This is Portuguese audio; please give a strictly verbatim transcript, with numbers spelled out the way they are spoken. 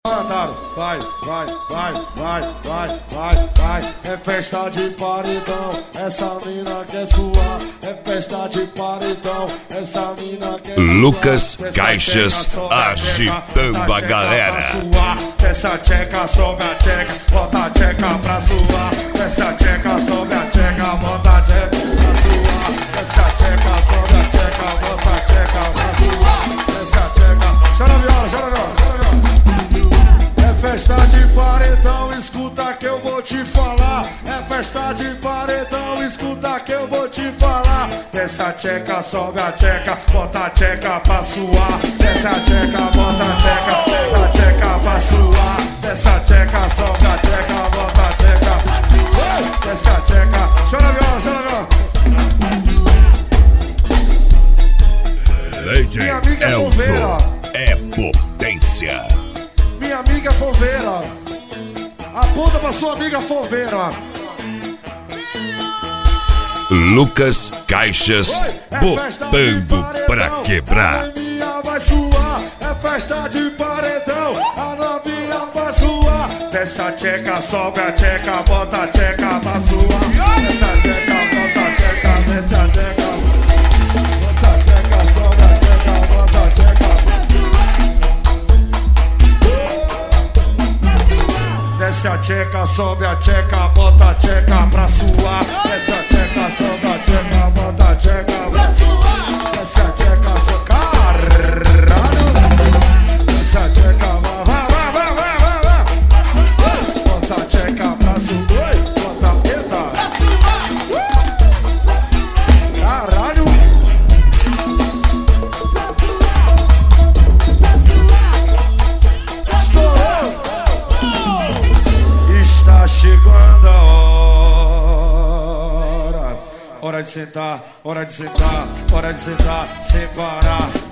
Mandaram, vai, vai, vai, vai, vai, vai, vai. É festa de paredão, essa mina quer suar. É festa de paredão, essa mina quer suar. Lucas Caixas agitando a galera. Essa tcheca sobe a tcheca, bota a tcheca pra suar. Essa tcheca sobe a tcheca, bota a tcheca pra suar. Essa tcheca sobe a tcheca, bota a tcheca pra suar. Essa tcheca, chora a viola, chora a viola, chora a viola. É festa de paredão, escuta que eu vou te falar. É festa de paredão, escuta que eu vou te falar. Essa tcheca sobe a tcheca, bota a tcheca pra suar. Essa tcheca bota a tcheca, bota a tcheca pra suar. Essa tcheca sobe a tcheca, bota a tcheca pra suar. Essa tcheca, chora a viola, chora a viola. Lady Minha amiga Elzo é potência. Minha amiga Foveira, aponta pra sua amiga Foveira. Lucas Caixas é botando pra quebrar. A novinha vai suar, é festa de paredão. A novinha vai suar. Dessa tcheca sobe a tcheca, bota a tcheca pra suar. Dessa tcheca bota a tcheca, desce a tcheca. Dessa tcheca sobe a tcheca, bota a tcheca pra suar. Desce a tcheca, sobe a tcheca, bota a tcheca pra suar. Desce a tcheca, sobe a tcheca, bota a tcheca pra suar. Desce a tcheca, sobe caralho. Desce a tcheca, vai, vai, vai, vai, vai, vai. Bota a tcheca pra suar, bota a teta pra suar. Caralho. Está chegando a hora, hora de sentar, hora de sentar, hora de sentar, sem parar.